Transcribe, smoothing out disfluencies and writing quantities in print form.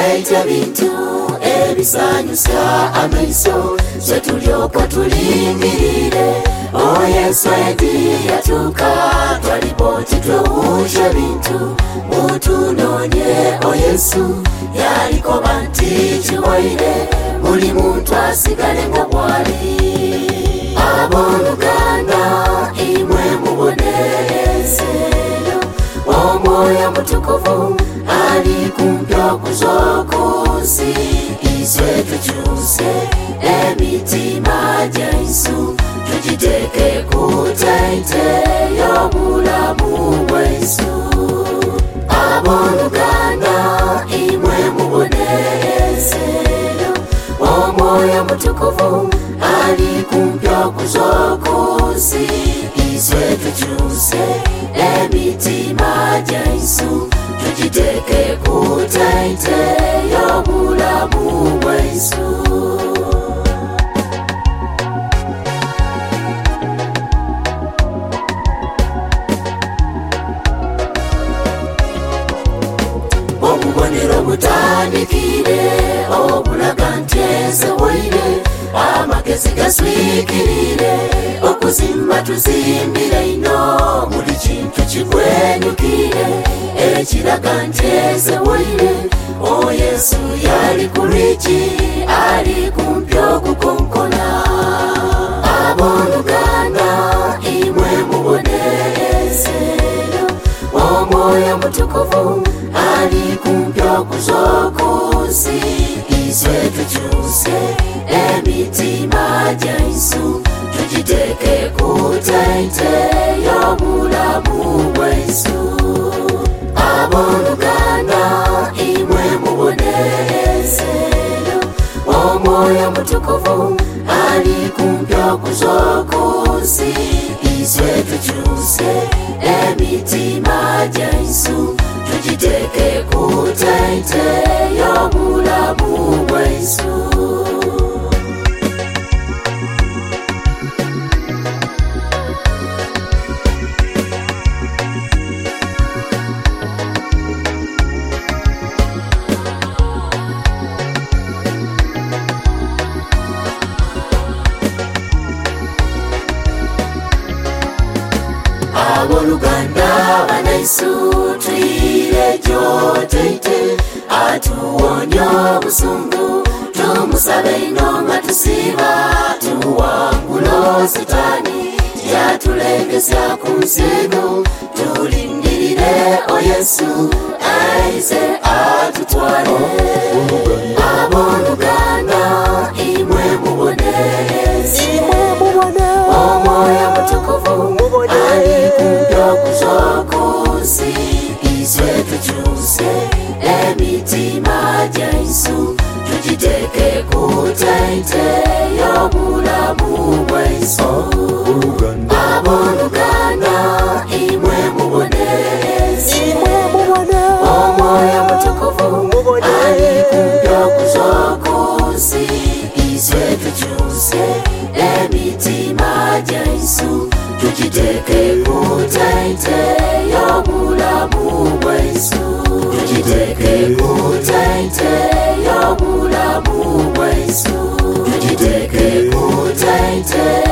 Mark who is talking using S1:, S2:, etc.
S1: taita bintu ebisanyusa amaiso ze tulyoka tulindirire. O Yesu edi yatuka twalipoti twewuje bintu mutunonye. O Yesu yaliko banti kiwaire buli muntu asigale nga bwali. Abooluganda imwe mubonezero omwoyo mutukuvu ali kumpi okuzokusi. Iswe tukyuse emitima gyaisu tugiteeke ku taite y'obulamu bwaisu. Abooluganda imwe mubonezero omwoyo mutukuvu ali kumpi okuzokusi. Iswe tukyuse emitima gyaisu tugiteeke ku taite y'obulamu bwaisu. Obubonero butandikire obulaga nti ezewaire amagezi gaswikirire okuzimba tuzimbire ino buli kintu kigwenyukire ekiraga nti ezewaire. O Yesu yali ku lwiki ali kumpi okukonkona. Abooluganda imwe mubonezero omwoyo mutukuvu ali kumpi okuzokusi. Iswe tukyuse emitima gyaisu tugiteeke ku taite y'obulamu bwaisu. Abooluganda imwe mubonezero omwoyo mutukuvu ali kumpi okuzokusi. Iswe tukyuse emitima gyaisu tugiteeke ku taite y'obulamu bwaisu. Abooluganda banaisu tuyire gyotaite atuwonya obusungu. Tumusabe ino nga tusiba tuwangula Sitaani yatulengesya ku nsi eno. Tulindirire o Yesu aize atutwale. Abooluganda imwe mubonezero omwoyo mutukuvu ali kumpi okuzokusi. Iswe tukyuse emitima gyaisu tugiteeke ku taite y'obulamu bwaisu. Abooluganda imwe mubonezero omwoyo mutukuvu ali kumpi okuzokusi. Iswe tukyuse emitima gyaisu tugiteeke ku taite y'obulamu bwaisu. Tugiteeke ku taite y'obulamu bwaisu. Tugiteeke ku taite